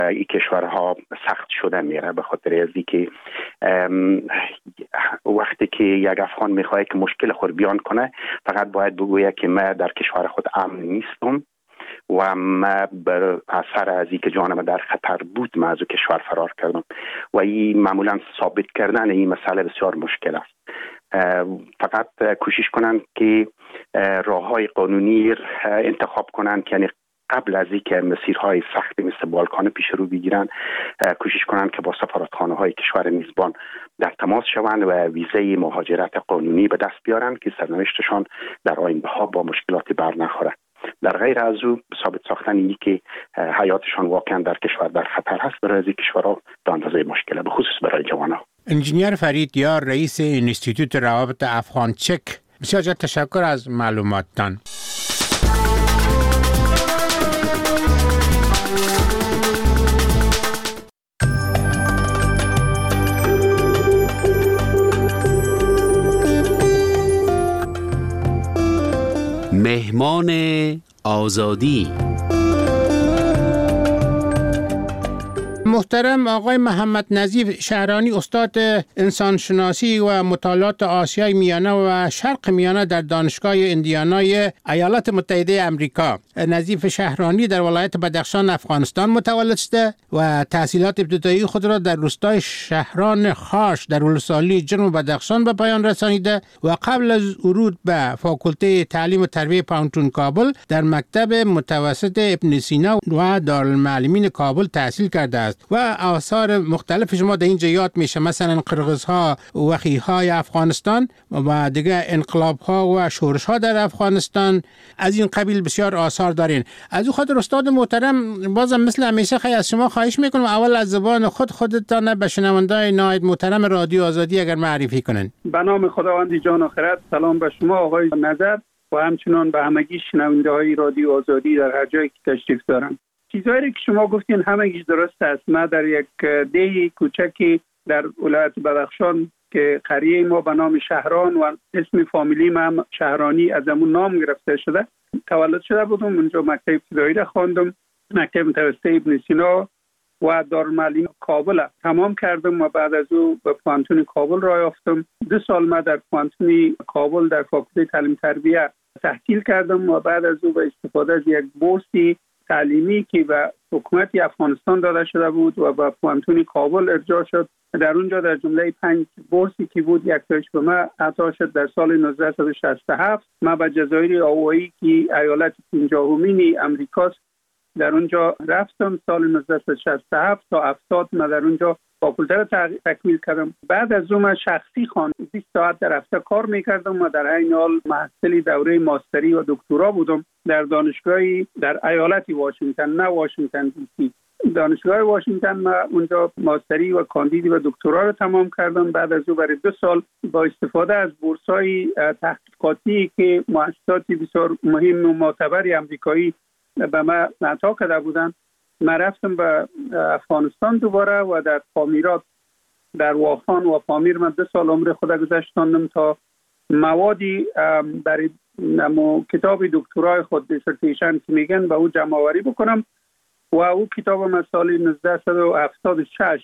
این کشورها سخت شده میره، به خاطر از اینکه وقتی که یک افغان میخواد که مشکل خود بیان کنه فقط باید بگوید که من در کشور خود امن نیستم و من بر اثر از اینکه جانم در خطر بود من از کشور فرار کردم و این معمولا ثابت کردن این مسئله بسیار مشکل است. فقط کوشش کنند که راههای قانونی انتخاب کنند که یعنی قبل از اینکه مسیرهای سختی مثل بالکان پیش رو بگیرن کوشش کنند که با سفارتخانه‌های کشور میزبان در تماس شوند و ویزه مهاجرت قانونی به دست بیارند که سرنوشتشان در آینده ها با مشکلاتی بر نخوره. در غیر از او ثابت ساختن اینی که حیاتشان واقعا در کشور در خطر هست برای از این کشورها به اندازه مشکله، به خصوص برای جوانها. انجینیر فرید یار، رئیس انستیتوت روابط افغان چک، بسیار تشکر از معلوماتتان. مهمان آزادی. محترم آقای محمد نظیف شهرانی، استاد انسانشناسی و مطالعات آسیای میانه و شرق میانه در دانشگاه ایندیانای ایالات متحده آمریکا. نظیف شهرانی در ولایت بدخشان افغانستان متولد شده و تحصیلات ابتدایی خود را در روستای شهران خاش در ولسوالی جنوب بدخشان به پایان رسانیده و قبل از ورود به فاکولته تعلیم و تربیت پانتون کابل در مکتب متوسط ابن سینا و دارالمعلمین کابل تحصیل کرده است و آثار مختلف شما در اینجا یاد میشه، مثلا قرغزها، وخیهای افغانستان و دیگه انقلابها و شورشها در افغانستان. از این قبیل بسیار آثار دارین. از او خاطر استاد محترم بازم مثل همیشه خیلی از شما خواهش میکنم اول از زبان خودتان به شنونده‌های نهایت محترم رادیو آزادی اگر معرفی کنین. به نام خداوند جان و خرد. سلام به شما آقای نظر و همچنان به همگی شنونده‌های رادیو آزادی در هر جایی که تشریف دارن. چیزایی که شما گفتین همگیش درست است. ما در یک ده کوچکی در ولایت بدخشان که قریه ما به نام شهران و اسم فامیلی ما شهرانی از همون نام گرفته شده تولد شده بودم. اونجا مکتب ابتدایی را خواندم، مکتب متوسط ابن سینا و دارالمعلمین کابل تمام کردم و بعد از او به پانتون کابل راه یافتم. 2 سال ما در پانتون کابل در فاکولته تعلیم تربیت تحصیل کردم و بعد از او به استفاده از یک بورسی تعلیمی که به حکومت افغانستان داده شده بود و به پانتون کابل ارجاع شد، در اونجا در جمله 5 بورسی که بود یک تایش به من عطا شد. در سال 1967 من به جزایر آوایی که ایالت 50مین امریکاست در اونجا رفتم. سال 1967 تا 70 من در اونجا فاکولته را تکمیل کردم. بعد از اون من شخصی 20 ساعت در هفته کار میکردم و در این حال محصل دوره ماستری و دکترا بودم در دانشگاهی در ایالت واشنگتن، نه واشنگتن دی سی. دانشگاه واشنگتن من اونجا ماستری و کاندیدی و دکترا رو تمام کردم. بعد از اون برای 2 سال با استفاده از بورس‌های تحقیقاتی که مؤسسات بسیار مهم و معتبر آمریکایی به من عطا کرده بودن، من رفتم به افغانستان دوباره و در پامیرات در واخان و پامیر من 2 سال عمر خود گذاشتم تا موادی برای کتاب دکترای خود دیسرتیشن که میگن به او جمع آوری بکنم و او کتاب من سال 1976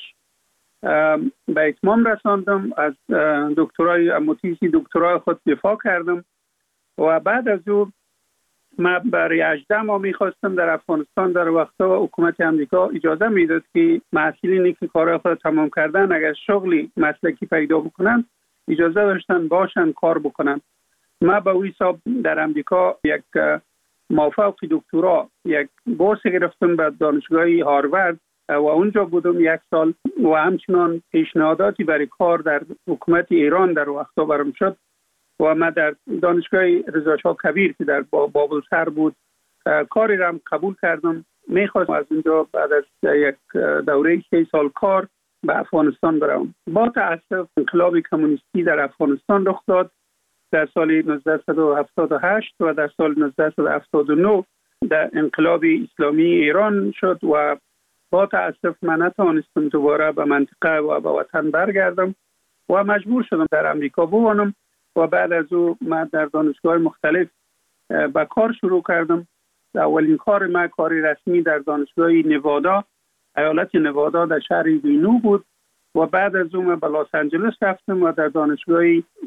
به اتمام رساندم. از دکترای تیزی دکترای خود دفاع کردم و بعد از او من برای 18 ماه میخواستم در افغانستان. در وقتا حکومت امریکا اجازه میداد که محصلینی که کارهای خود تمام کردن اگر شغلی مسلکی پیدا بکنن اجازه داشتن باشن کار بکنن. من به وی حساب در امریکا یک مافوق دکترا یک بورس گرفتم به دانشگاه هاروارد و اونجا بودم 1 سال و همچنان پیشنهاداتی برای کار در حکومت ایران در وقتا برام شد و من در دانشگاه رضا شاه کبیر که در بابل سر بود کاری را قبول کردم. میخواستم از اونجا بعد از یک دوره 3 سال کار به افغانستان برم. با تأسف انقلاب کمونیستی در افغانستان رخ داد در سال 1978 و در سال 1979 در انقلاب اسلامی ایران شد و با تأسف من نتوانستم دوباره به منطقه و به وطن برگردم و مجبور شدم در امریکا بمانم و بعد از او من در دانشگاه مختلف به کار شروع کردم. اولین کار من کاری رسمی در دانشگاه نوادا ایالت نوادا در شهر رینو بود و بعد از اون به لس آنجلس رفتم و در دانشگاه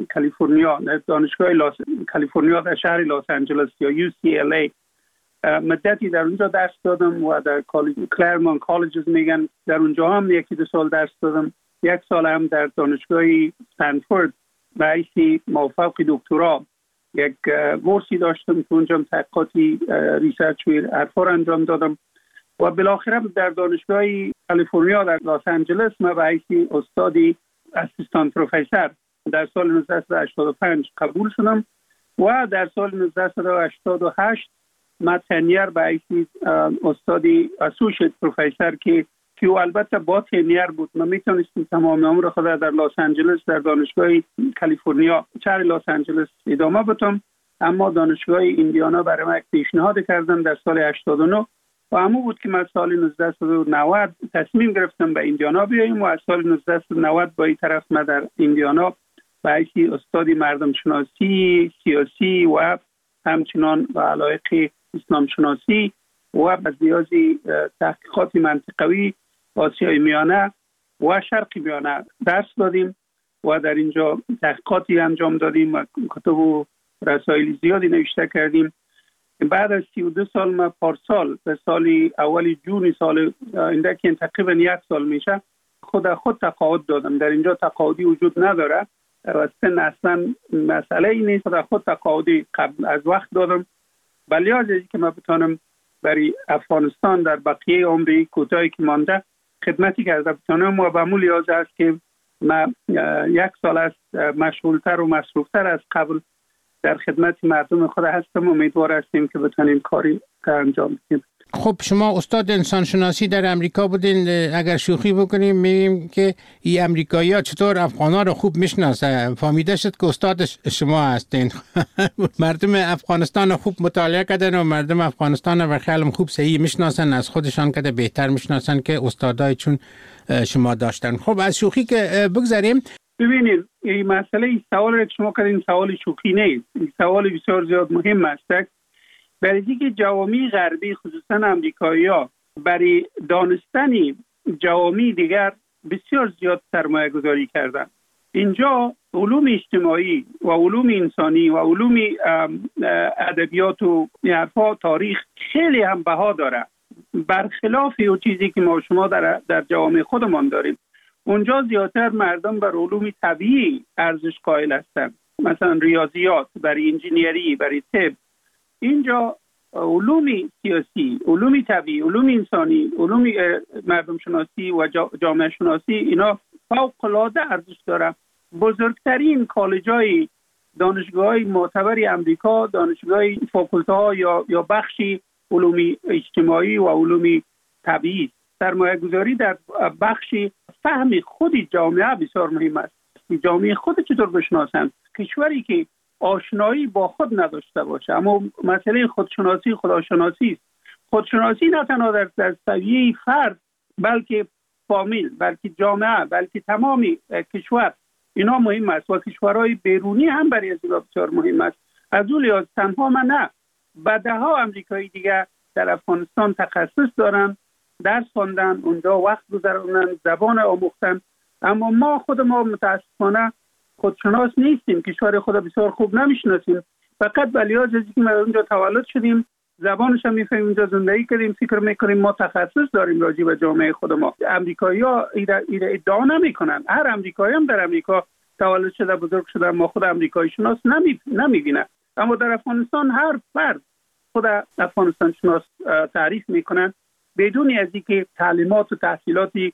کالیفرنیا در شهر لس آنجلس یا UCLA مدتی در اونجا درس دادم و در کلرمون کالجز میگن در اونجا هم 1-2 سال درس دادم. 1 سال هم در دانشگاه استنفورد به حیث موفق دکترا یک بورسی داشتم که اونجا تحقیقاتی ریسرچ و حرفا انجام دادم و بالاخره در دانشگاه کالیفرنیا در لس آنجلس ما به حیث استادی اسیستانت پروفسور در سال 1985 قبول شدم و در سال 1988 ما تنیر به حیث استادی اسوشیت پروفسور که البته با تنیر بود. من میتونستم تمام عمر خود در لس آنجلس در دانشگاه کالیفرنیا شهر لس آنجلس ادامه بدم، اما دانشگاه ایندیانا برای من پیشنهاد کردن در سال 89 و همون بود که من سال 1990 تصمیم گرفتم به ایندیانا بیاییم و از سال 1990 با این طرف من در ایندیانا به حیث استادی مردم شناسی سیاسی و همچنان به علایق اسلام شناسی و بزیازی تحقیقات منطقوی آسیای میانه و شرق میانه درس دادیم و در اینجا تحقیقاتی انجام دادیم و کتب و رسائل زیادی نوشته کردیم. بعد از 32 سال ما پارسال به سال اولی جون سال اینده که تقریبا 1 سال میشه خود تقاعد دادم. در اینجا تقاعدی وجود نداره و سن اصلا مسئله ای نیست. خود تقاعدی قبل از وقت دادم ولی از اینکه ما بتونم برای افغانستان در بقیه عمری کوتاهی که مانده خدمتی کرده بتونم و به مو لیاز است که ما 1 سال است مشغولتر و مصروفتر از قبل در خدمت مردم خود هستم. امیدوار هستیم که بتونیم کاری انجام بدیم. خب شما استاد انسانشناسی در امریکا بودین، اگر شوخی بکنیم میگیم که این امریکایی‌ها چطور افغان‌ها رو خوب میشناسن، فهمیده شد که استاد شما هستین. مردم افغانستان رو خوب مطالعه کردن و مردم افغانستان رو خیلی خوب صحیح میشناسن، از خودشان کده بهتر میشناسن که استادای چون شما داشتن. خب از شوخی که بگذاریم، ببینید این مسئله این سوال که شما کردین سوال شوخی نیست، این سوال بسیار زیاد مهم است. برای اینکه جوامع غربی خصوصا امریکایی‌ها برای دانستن جوامع دیگر بسیار زیاد سرمایه گذاری کردن. اینجا علوم اجتماعی و علوم انسانی و علوم ادبیات و تاریخ خیلی هم بها داره، برخلاف اون چیزی که ما شما در جوامع خودمان داریم. اونجا زیادتر مردم بر علوم طبیعی ارزش قائل هستند، مثلا ریاضیات، برای انجینیری، برای طب. اینجا علوم سیاسی، علوم طبیعی، علوم انسانی، علوم مردم شناسی و جامعه شناسی اینا فوق‌العاده ارزش داره. بزرگترین کالج‌های دانشگاه‌های معتبر امریکا دانشگاه فاکولته‌ها یا بخشی علوم اجتماعی و علوم طبیعی. سرمایه‌گذاری در بخش فهم خود جامعه بسیار مهم است. جامعه خود چطور بشناسند؟ کشوری که آشنایی با خود نداشته باشه، اما مسئله خودشناسی خداشناسی است. خودشناسی نه تنها در سویه فرد بلکه فامیل، بلکه جامعه، بلکه تمام کشور اینا مهم است و کشورهای بیرونی هم برای از بسیار مهم است. از اون لحاظ تنها من نه، بعدها امریکایی دیگه در افغانستان تخصص دارن، درس خواندن، اونجا وقت گذروندن، زبان آموختن، اما ما متاسفانه خودشناس نیستیم، کشور خود بسیار خوب نمیشناسیم. فقط به لحاظ از اینکه ما اونجا تولد شدیم، زبانش هم میفهمیم، اونجا زندگی کردیم، فکر میکنیم ما تخصص داریم راجع به جامعه خود ما. امریکایی‌ها ادعا نمیکنن. هر امریکایی هم در امریکا تولد شده، بزرگ شده، ما خود امریکایی شناس نمیبینه. اما در افغانستان هر فرد خود افغانستان شناس تعریف میکنن بدون از اینکه تعلیمات و تحصیلاتی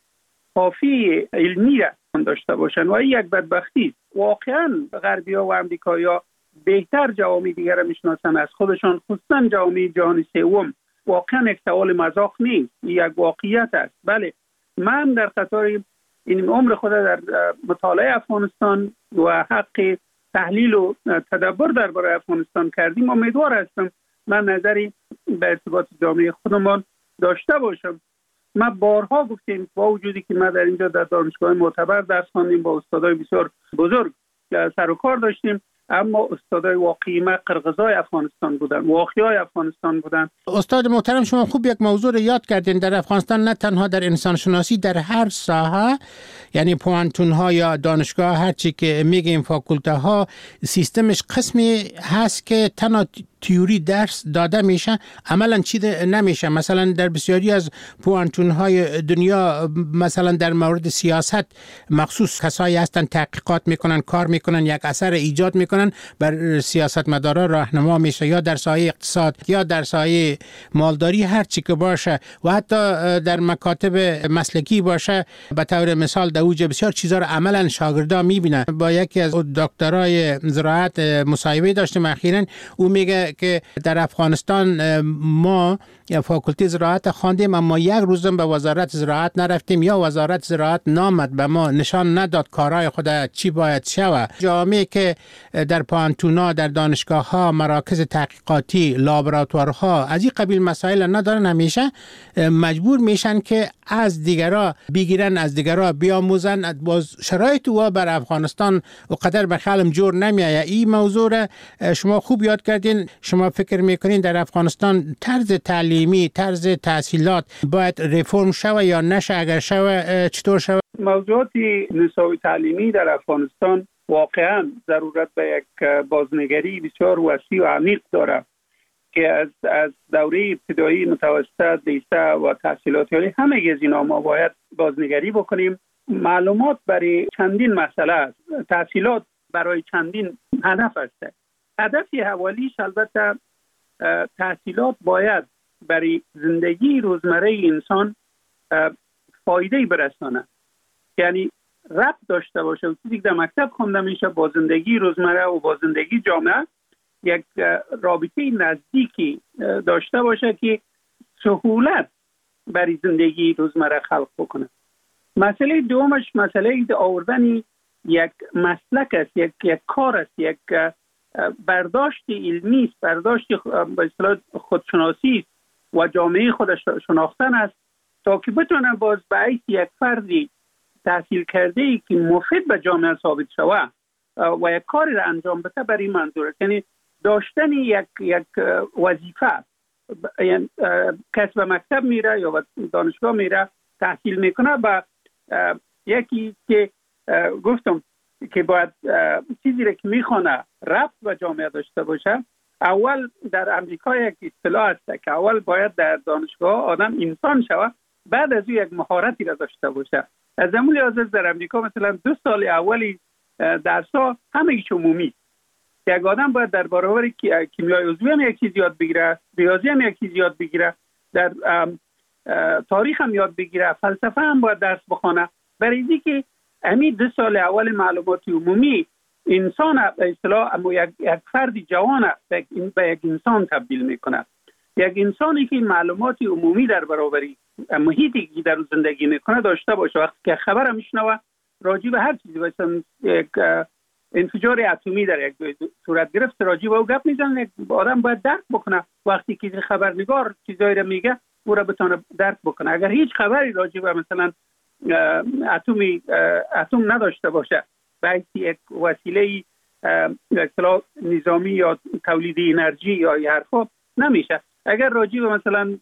کافی علمی را داشته باشن و این یک بدبختی است. واقعا غربی‌ها و امریکایی‌ها بهتر جوامع دیگر را میشناسن از خودشان، خصوصا جوامع جهان سوم. واقعا یک سوال مزاح نیست، یک واقعیت است. بله، من در قطار این عمر خود در مطالعه افغانستان و حق تحلیل و تدبر درباره افغانستان کردیم. امیدوار هستم من نظری به ارتباط جامعه خودمان داشته باشم. ما بارها گفتیم با وجودی که ما در اینجا در دانشگاه معتبر درس خواندیم، با استادای بسیار بزرگ سر و کار داشتیم، اما استادای واقعی ما قرقزای افغانستان بودن، واقعیای افغانستان بودن. استاد محترم، شما خوب یک موضوع رو یاد کردین. در افغانستان نه تنها در انسان شناسی، در هر ساحه، یعنی پوانتون ها یا دانشگاه، هر چی که میگیم فاکولته ها، سیستمش قسمی هست که تنها تیوری درس داده میشه، عملا چیز نمیشه. مثلا در بسیاری از پوانتون های دنیا، مثلا در مورد سیاست مخصوص کسایی هستن تحقیقات میکنن، کار میکنن، یک اثر ایجاد میکنن، بر سیاستمدارا راهنما میشه، یا در سایه اقتصاد یا در سایه مالداری، هر چی که باشه، و حتی در مکاتب مسلکی باشه. به طور مثال در اوج بسیار چیزا رو عملا شاگردا میبینن. با یکی از دکترای زراعت مصاحبه داشتم اخیراً، او میگه که در افغانستان ما فاکولته زراعت خواندیم، اما یک روزم به وزارت زراعت نرفتیم، یا وزارت زراعت نامد به ما نشان نداد کارهای خود چی باید شود. جامعه که در پانتونا، در دانشگاه ها، مراکز تحقیقاتی، لابراتوارها از این قبیل مسائل ندارن، همیشه مجبور میشن که از دیگرها بگیرن، از دیگرها بیاموزن. باز شرایط و بر افغانستان و قدر به خیالم جور نمیایه. این موضوع را شما خوب یاد کردین. شما فکر میکنین در افغانستان طرز تعلیمی، طرز تحصیلات باید ریفرم شوه یا نشه؟ اگر شوه چطور شوه؟ موضوعات نصاب تعلیمی در افغانستان واقعا ضرورت به یک بازنگری بسیار وسیع و عمیق داره که از دوره ابتدایی، متوسط، لیسه و تحصیلات عالی، همه از اینا ما باید بازنگری بکنیم. معلومات برای چندین مسئله است، تحصیلات برای چندین هدف است. هدف اولیش البته تحصیلات باید برای زندگی روزمره انسان فایده برسانه، یعنی ربط داشته باشه. چیزی که در مکتب خونده میشه با زندگی روزمره و با زندگی جامعه یک رابطه نزدیکی داشته باشه که سهولت برای زندگی روزمره خلق بکنه. مسئله دومش مسئله آوردن یک مسلک است، یک کار است، یک برداشت علمی است، برداشت به اصطلاح خودشناسی است و جامعه خودش شناختن است، تا که بتونه باز به حیث یک فردی تحصیل کرده ای که مفید به جامعه ثابت شود و یک کاری را انجام بده. برای منظور یعنی داشتن یک وظیفه، یعنی کس به مکتب میره یا به دانشگاه میره تحصیل میکنه، با یکی که گفتم که باید چیزی را که میخونه ربط به جامعه داشته باشه. اول در امریکا یک اصطلاح است که اول باید در دانشگاه آدم انسان شود، بعد از او یک مهارتی را داشته باشه. از همون لحاظ در امریکا مثلا 2 سال اولی درس‌ها همه‌اش عمومی. یک آدم باید در برابر کیمیای عضوی هم یک چیز یاد بگیره، ریاضی هم یک چیز یاد بگیره، در تاریخ هم یاد بگیره، فلسفه هم باید درس بخونه. برای اینکه همین 2 سال اول معلومات عمومی انسان به اصطلاح یک فرد جوان به یک انسان تبدیل میکنه. یک انسانی که معلومات عمومی در برابر محیطی که در زندگی میکنه داشته باشه، وقتی که خبر میشنوه راجع به هر چیزی، مثلا یک انفجار اتمی در یک صورت گرفت، راجع به او گپ میزنه، آدم باید درک بکنه. وقتی که خبرنگار چیزایی رو میگه او را بتونه درک بکنه. اگر هیچ خبری راجع به مثلا اتم نداشته باشه، باید یک وسیله اصطلاح نظامی یا تولید انرژی یا حرفا نمیشه. اگر راجع به مثلا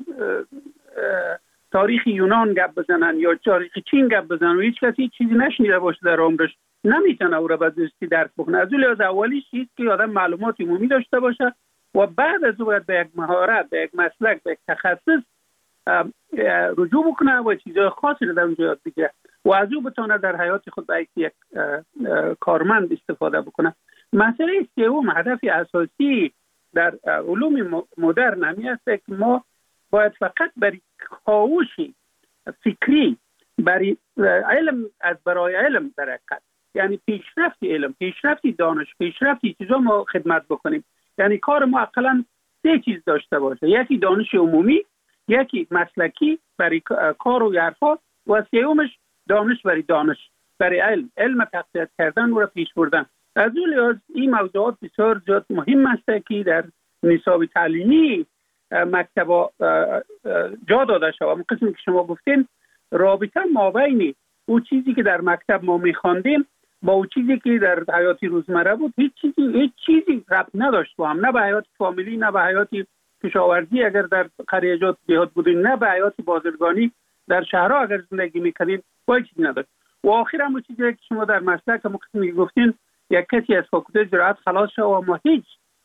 تاریخ یونان گپ بزنن یا تاریخ چین گپ بزنن و هیچ کسی چیزی نشنیده باشه در عمرش، نمیتونه او را به درستی درک بکنه. از اون لحاظ اولیش چیز که آدم معلومات عمومی داشته باشه و بعد از او باید به یک مهارت، به یک مسلک، به یک تخصص رجوع بکنه و چیزهای خاصی رو در اونجا یاد بگیره و از او بتونه در حیات خود به یک کارمند استفاده بکنه. مسئله سوم، هدف اساسی در علوم مدرن همی است که ما باید فقط برای کاوشی فکری، برای علم، از برای علم در حقیقت، یعنی پیشرفت علم، پیشرفت دانش، پیشرفت چیزا ما خدمت بکنیم. یعنی کار ما اقلا 3 چیز داشته باشه: یکی دانش عمومی، یکی مسلکی برای کار و حرفا، و سومش دانش برای دانش، برای علم تقویت کردن و را پیش بردن. از اون لحاظ این موضوعات بسیار زیاد مهم است که در نصاب تعلیمی مکتبا جا داده شود. اون قسمی که شما گفتین، رابطه مابین او چیزی که در مکتب ما میخواندیم با اون چیزی که در حیات روزمره بود هیچ چیزی ربط نداشت با هم، نه به حیات فامیلی، نه به حیات کشاورزی اگر در قریجات دیهات بودین، نه به حیات بازرگانی در شهرها اگر زندگی میکردین، با چیزی نداشت. و آخر هم چیزی که شما در مسلک مقسمی گفتین، یک کسی از فاکولته زراعت خلاص شد و ما هیچ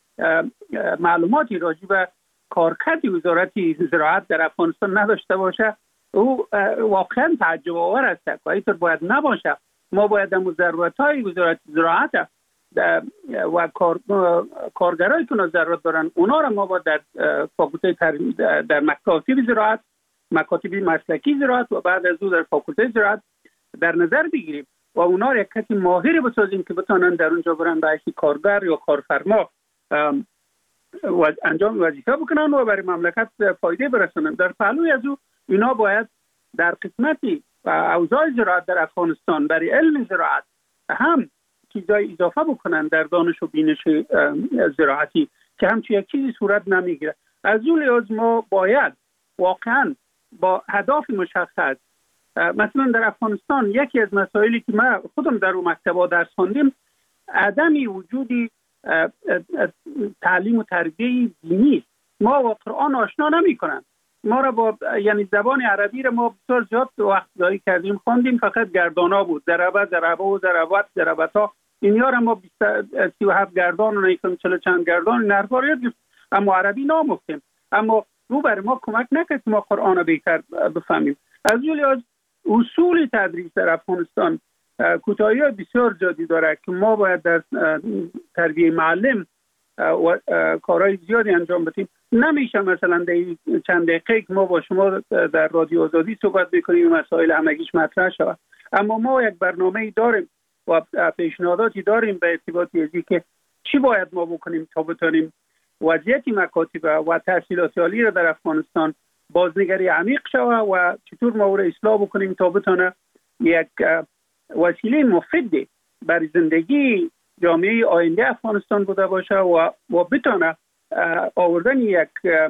معلوماتی راجع به کارکرد وزارت زراعت در افغانستان نداشته باشه، او واقعا تعجب آور است که اینطور باید نباشه. ما باید در ضرورت‌های وزارت زراعت و کارگرایی که ضرورت دارن اونا را ما باید در فاکولته در مکاتب زراعت، مکاتب مسلکی زراعت و بعد از او در فاکولته زراعت در نظر بگیریم و اونا را یک کسی ماهر بسازیم که بتونن در اونجا برن به حیث کارگر یا کارفرما و انجام وظیفه بکنن و برای مملکت فایده برسونن. در پهلوی از او اینا باید در قسمتی اوضاع زراعت در افغانستان برای علم زراعت هم چیزای اضافه بکنن در دانش و بینش زراعتی که همچون یک چیزی صورت نمیگیره. از اون لحاظ ما باید واقعا با هدف مشخص، مثلا در افغانستان یکی از مسائلی که ما خودم در اون مکتبا درس خواندیم عدمی وجودی تعلیم و تربیه دینی است. ما با قرآن آشنا نمی‌کنن. ما را با یعنی زبان عربی را ما بسیار زیاد وقت ضایع کردیم، خواندیم فقط گردانا بود، ضربتا اینیا را ما 37 گردان و 40 چند گردان نرفا را یاد گرفتیم، اما عربی نامفتیم. اما رو بر ما کمک نکرد ما قرآن را بهتر بفهمیم. از اون لحاظ اصول تدریس در افغانستان کوتاهی بسیار زیادی داره که ما باید در تربیه معلم و کارهای زیادی انجام بدیم. نمیشه مثلا در چند دقیقه که ما با شما در رادیو آزادی صحبت بکنیم مسائل همگیش مطرح شود، اما ما یک برنامه داریم و پیشنهاداتی داریم به ارتباط ازی که چی باید ما بکنیم تا بتونیم وضعیت مکاتب و تحصیلات عالی را در افغانستان بازنگری عمیق شود و چطور ما را اصلاح بکنیم تا بتونه یک وسیله مفید برای زندگی جامعه آینده افغانستان بوده باشه و بتونه آوردن یک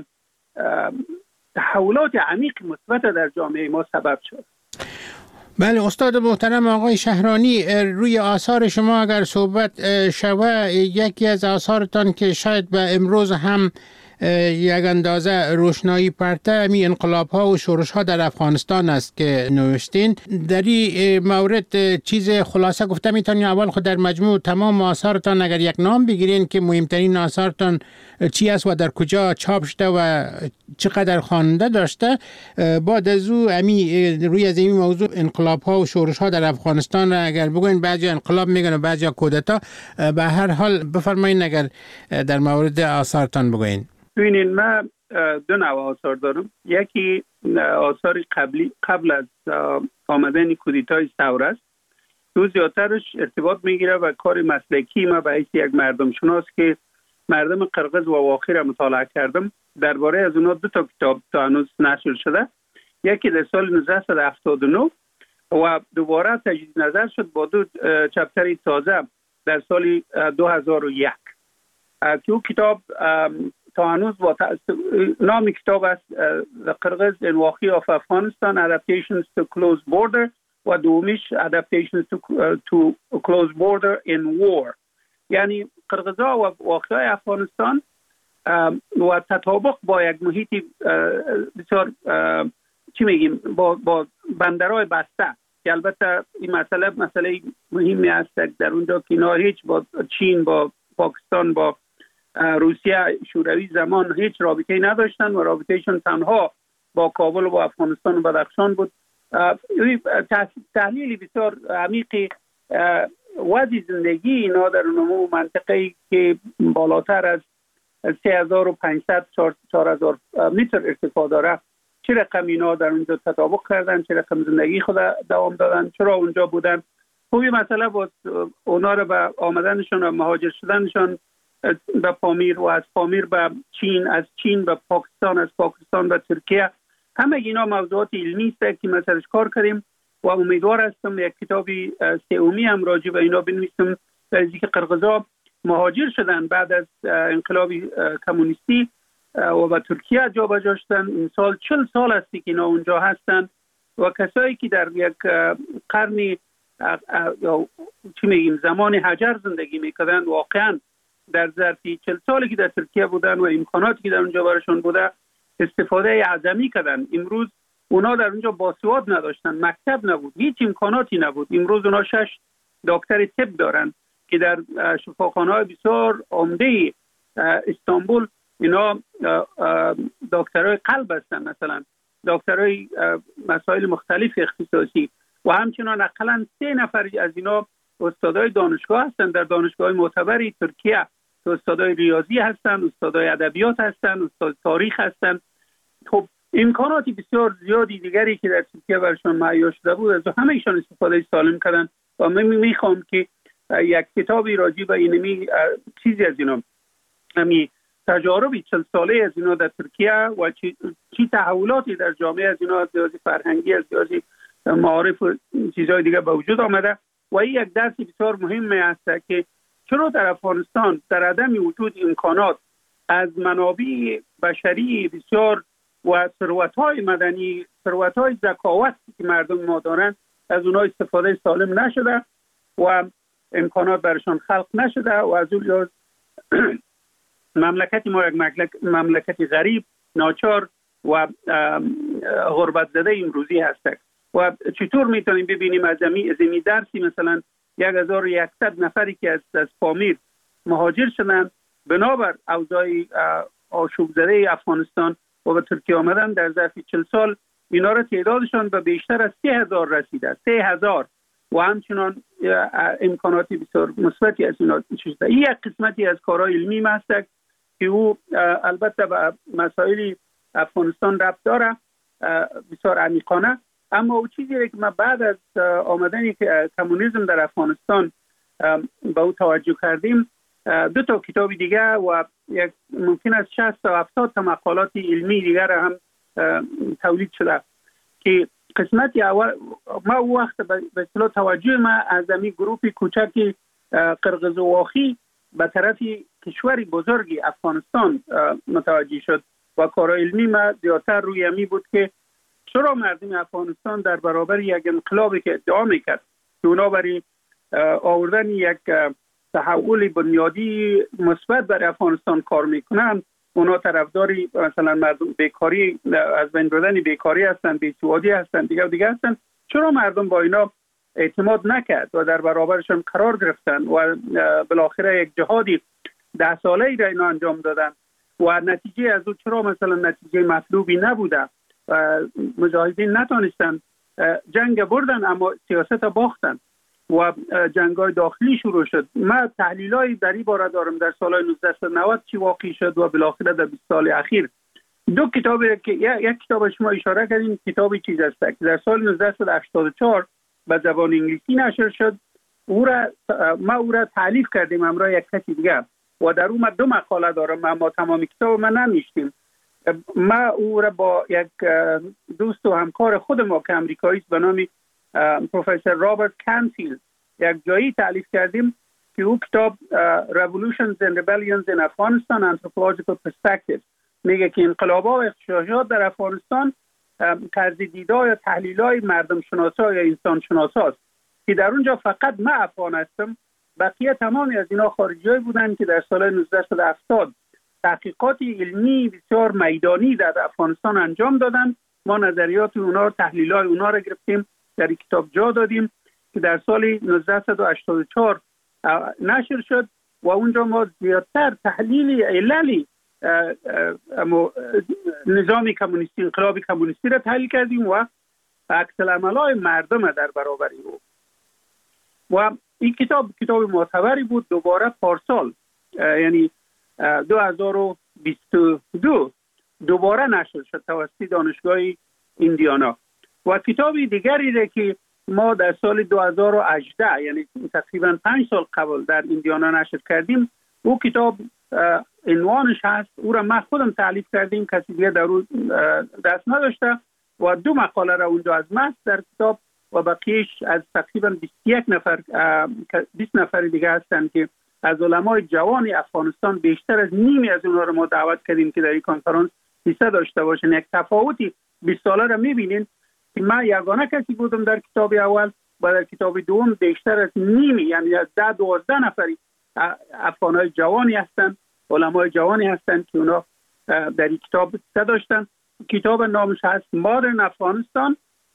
تحولات عمیق مثبت در جامعه ما سبب شد. بله استاد محترم آقای شهرانی، روی آثار شما اگر صحبت شود، یکی از آثارتان که شاید به امروز هم یک اندازه روشنایی پرته می انقلاب ها و شورش ها در افغانستان است که نوشتین. در این مورد چیز خلاصه گفته میتونین اول خود در مجموع تمام آثارتان اگر یک نام بگیرین که مهمترین آثارتان چی است و در کجا چاپ شده و چقدر خواننده داشته، بعد از او روی از این موضوع انقلاب ها و شورش ها در افغانستان را اگر بگوین، بعضی انقلاب میگن و بعضی کودتا، به هر حال بفرمایید اگر در مورد آثارتان بگوین. ببینید من دو نوع آثار دارم. یکی آثار قبل از آمدن کودتای ثوره است. دو زیادترش ارتباط میگیره و کار مسلکی ما به حیث یک مردم شناس که مردم قرقز و واقعی را مطالعه کردم. درباره از اونها دو تا کتاب تا هنوز نشر شده. یکی در سال 1979 و دوباره تجدید نظر شد با دو چپتر تازه در سال 2001 که او کتاب تا هنوز نام کتاب است The Kyrgyz Invasion of Afghanistan Adaptations to Closed Border و دومیش Adaptations to Closed Border in War، یعنی قرقزها و واقعه افغانستان و تطابق با یک محیط بسیار چی میگیم با بندرهای بسته که البته این مسئله مهمی است در اونجا که اینا هیچ با چین، با پاکستان، با روسیه شوروی زمان هیچ رابطه‌ای نداشتن و رابطه‌شون تنها با کابل و با افغانستان و بدخشان بود. تحلیل بسیار عمیقی وضع زندگی اینا در اون منطقه‌ای که بالاتر از 3500 4000 متر ارتفاع داره، چه رقم اینا در اونجا تطابق کردن، چه رقم زندگی خود دوام دادن، چرا اونجا بودن. خوبی مسئله بود اونا رو به آمدنشون و مهاجر شدنشون به پامیر و از پامیر به چین، از چین به پاکستان، از پاکستان به ترکیه، همه اینا موضوعات علمی است که ما سرش کار کردیم و امیدوار هستم یک کتابی سومی هم راجع به اینا بنویسم در اینکه که قرقزها مهاجر شدن بعد از انقلاب کمونیستی و به ترکیه جابجا شدن. این سال 40 سال است که اینا اونجا هستن و کسایی که در یک قرن یا چی میگیم زمان حجر زندگی میکردن، واقعا در ظرفی 40 سالی که در ترکیه بودن و امکاناتی که در اونجا برشون بوده استفاده اعظمی کردن. امروز اونا در اونجا باسواد نداشتن، مکتب نبود، هیچ امکاناتی نبود. امروز اونا 6 دکتر طب دارن که در شفاخانه‌های بسیار عمده استانبول اینا دکترای قلب هستن، مثلا دکترای مسائل مختلف اختصاصی، و همچنان اقلا 3 نفر از اینا استادای دانشگاه هستن در دانشگاه معتبری ترکیه، استادای ریاضی هستن، استادای ادبیات هستن، استاد تاریخ هستن. خب امکاناتی بسیار زیادی دیگری که در ترکیه برشون مهیا شده بود از همه ایشان استفاده سالم کردن. و من میخوام که یک کتابی راجع به اینمی چیزی از اینا، همین تجاربی 40 ساله از اینا در ترکیه و چی تحولاتی در جامعه از اینا، از لحاظ فرهنگی، از لحاظ معارف و چیزهای دیگه به وجود آمده. و این یک درس بسیار مهمه است که چرا در افغانستان در عدم وجود امکانات از منابع بشری بسیار و ثروت‌های مدنی، ثروت‌های ذکاوت که مردم ما دارن، از اونها استفاده سالم نشده و امکانات برشان خلق نشده و از اون لحاظ مملکت ما یک مملکت غریب، ناچار و غربت زده امروزی هست. و چطور میتونیم ببینیم از این درسی مثلا 1100 نفری که از پامیر مهاجر شدن بنابر اوضاع آشوب زده افغانستان و به ترکیه آمدن، در ظرف 40 سال اینا را تعدادشان به بیشتر از 3000 رسیده، 3000 و همچنان امکاناتی بسیار مثبتی از اینا شده. این یک قسمتی از کارهای علمی است که او البته به مسائل افغانستان ربط داره بسیار عمیقانه. اما او چیزی که ما بعد از آمدن کمونیسم در افغانستان به او توجه کردیم، 2 تا کتاب دیگه و یک ممکن است 60 تا 70 تا مقالات علمی دیگر هم تولید شده که قسمتی اول ما او وقت به اصطلاح توجه ما از این گروه کوچکی قرقیزواخی به طرف کشوری بزرگی افغانستان متوجه شد و کار علمی ما زیادتر روی همی بود که چرا مردم افغانستان در برابر یک انقلابی که ادعا میکرد که اونا برای آوردن یک تحول بنیادی مثبت برای افغانستان کار میکنن، اونا طرفداری مثلا مردم بیکاری، از بین بردن بیکاری هستن، بیسوادی هستن، دیگه هستن، چرا مردم با اینا اعتماد نکرد و در برابرشون قرار گرفتن و بالاخره یک جهادی 10 ساله‌ای را اینا انجام دادن و نتیجه از او چرا مثلا نتیجه مطلوبی نبوده و مجاهدین نتونستن جنگ بردن اما سیاست باختن و جنگ‌های داخلی شروع شد. من تحلیلای در این باره دارم در سال 1990 چی واقع شد و بالاخره در 20 سال اخیر. 2 کتابی که یک کتاب شما اشاره کردین، کتابی چیز است که در سال 1984 به زبان انگلیسی نشر شد. ما او را تالیف کردیم همراه یک کسی دیگه و در اون 2 مقاله دارم اما تمام کتاب ما نمیشتیم. ما او را با یک دوست و همکار خود ما که امریکایی است به نام پروفسور رابرت کانفیلد یک جایی تالیف کردیم که او کتاب Revolutions and Rebellions in Afghanistan Anthropological Perspective میگه که انقلاب‌ها و اغتشاشات در افغانستان طرز دیدار یا تحلیل‌های مردم شناسا یا انسان شناسا است که در اونجا فقط من افغان هستم، بقیه تمامی از اینا خارجی‌ای بودن که در سال 1970 تحقیقات علمی بسیار میدانی در افغانستان انجام دادن. ما نظریات اونا، تحلیل‌های اونا را گرفتیم در این کتاب جا دادیم که در سال 1984 نشر شد و اونجا ما زیادتر تحلیل عللی نظام کمونیستی، انقلاب کمونیستی را تحلیل کردیم و عکس العمل‌های مردم در برابر او. و این کتاب معتبری بود. دوباره پارسال یعنی 2022 دوباره نشر شد توسط دانشگاه ایندیانا. و کتابی دیگری را که ما در سال 2018 یعنی تقریبا 5 سال قبل در ایندیانا نشر کردیم، او کتاب عنوانش هست، او را ما خودم تالیف کردیم، کسی دیگه در اون دست نداشته و 2 مقاله را اونجا از ما در کتاب و بقیهش از تقریبا 21 نفر 20 نفر دیگه هستن که از علمای جوان افغانستان، بیشتر از نیمی از اونها را ما دعوت کردیم که در این کنفرانس حصه داشته باشن. یک تفاوتی 20 ساله را میبینین که من یگانه کسی بودم در کتاب اول و در کتاب دوم بیشتر از نیمی، یعنی از 10-12 نفری افغان‌های جوانی هستند، علمای جوانی هستند که اونا در این کتاب داشتن. کتاب نامش هست Modern Afghanistan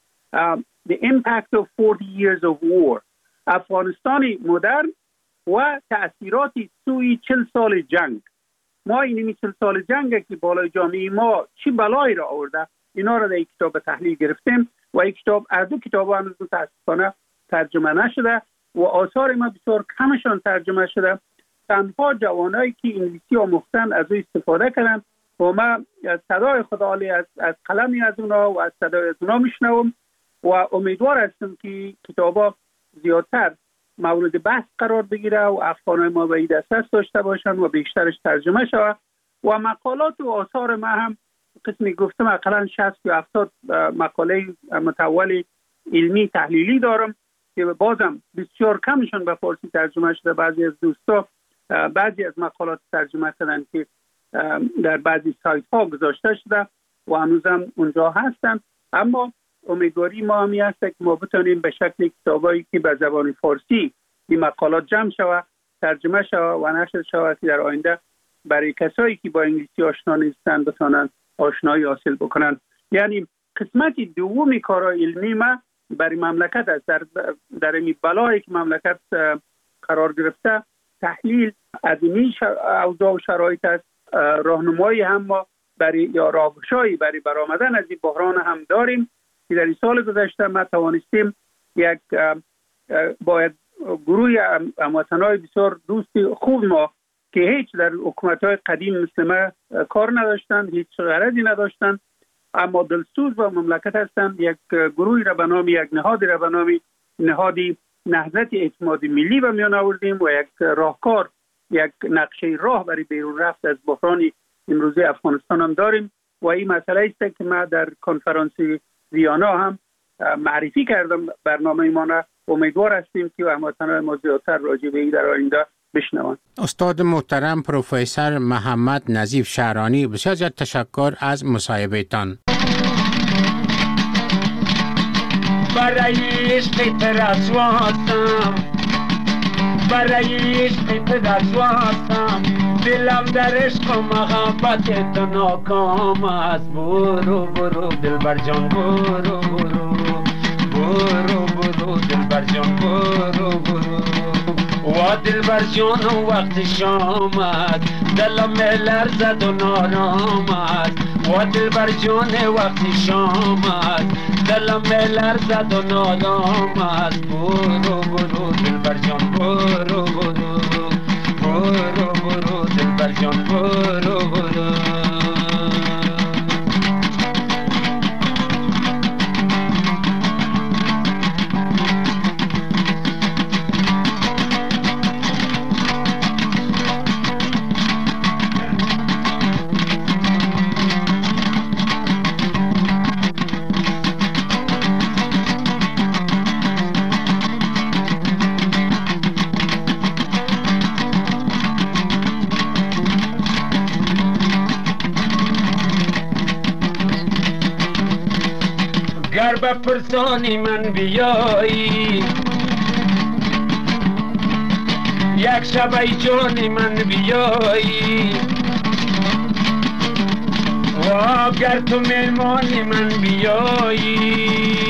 The Impact of 40 Years of War، افغانستانی مدرن و تأثیراتی سوی 40 سال جنگ. ما این 40 سال جنگ که بالای جامعه ما چی بلایی را آورده، اینا را در این کتاب تحلیل گرفتیم و این کتاب، از دو کتاب هنوز متاسفانه ترجمه نشده و آثار ما بسیار کمشان ترجمه شده. تنها جوانایی که انگلیسی آموختن از او استفاده کردن و ما صدای خداعالی از قلمی از اونا و از صدای از اونا میشنوم و امیدوار هستم که کتابا زیادتر مورد بحث قرار بگیره و افغانای ما به این دسترس داشته باشن و بیشترش ترجمه شود و مقالات و آثار ما هم قسمی گفتم اقلا 60 یا 70 مقاله متول علمی تحلیلی دارم که بازم بسیار کمشون به فارسی ترجمه شده. بعضی از دوستا بعضی از مقالات ترجمه کردن که در بعضی سایت ها گذاشته شده و هنوزم اونجا هستن، اما امیدواری ما همی هست که ما بتونیم به شکل کتابایی که به زبان فارسی این مقالات جمع شود، ترجمه شود و نشر شود که در آینده برای کسایی که با انگلیسی آشنا نیستن بتونن آشنایی حاصل بکنن. یعنی قسمت دومی کارهای علمی ما برای مملکت است. در این بلایی که مملکت قرار گرفته تحلیل از این اوضاع و شرایط است، راهنمایی هم ما برای یا راهگشایی برای برآمدن از این بحران هم داریم که در این سال گذشته ما توانستیم یک باید گروه هموطنای بسیار دوست خوب ما که هیچ در حکومت‌های قدیم مثل ما کار نداشتن، هیچ غرضی نداشتن، اما دلسوز و مملکت هستند، یک گروهی را به نام یک نهادی را به نام نهادی نهضت اعتماد ملی به میان آوردیم و یک راهکار، یک نقشه راه برای بیرون رفت از بحران امروزی افغانستان هم داریم و این مسئله است که ما در کنفرانس ویانا هم معرفی کردم برنامه ما را. امیدوار هستیم که هموطنان ما زیادتر راجع به این در آینده بشنوند. استاد محترم پروفسور محمد نظیف شعرانی، بسیار زیاد تشکر از مصاحبهتان. برای عشق ترسواتم، برای عشق ترسواتم، دلم در عشق و محبت تو ناکام است. برو برو دلبر جان، برو برو برو برو دلبر جان، برو برو و دلبر جان وقت شام است، دلم لرزد و نارام است. و دلبر جان وقت شام است، دلم لرزد و نارام است. برو برو دلبر جان، برو برو برو برو دلبر جان، برو برو. گر به پرسانی من بیایی، یک شب ای جان من بیایی، و گر تو مهمانی من بیایی،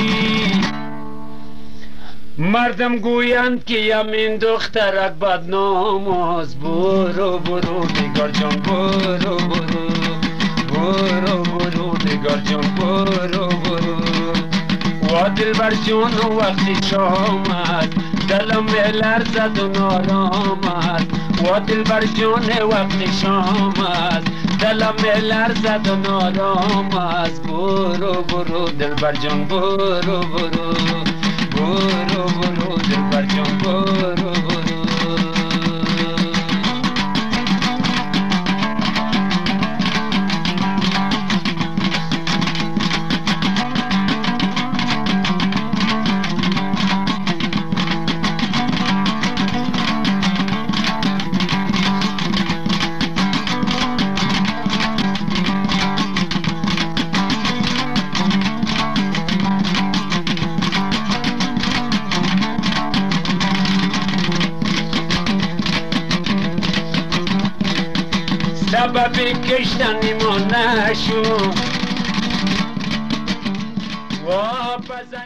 مردم گویند که همین دخترک بدنام است. برو برو نگار جان، برو برو برو برو نگار جان، برو برو و دلبر جان وقتی شام است، دلم لرزد و نارام است. و دلبر جان وقتی شام است، دلم لرزد و نارام است. برو برو دلبر جان، برو برو برو برو دلبر جان، برو برو. سبب کشتن ما نشو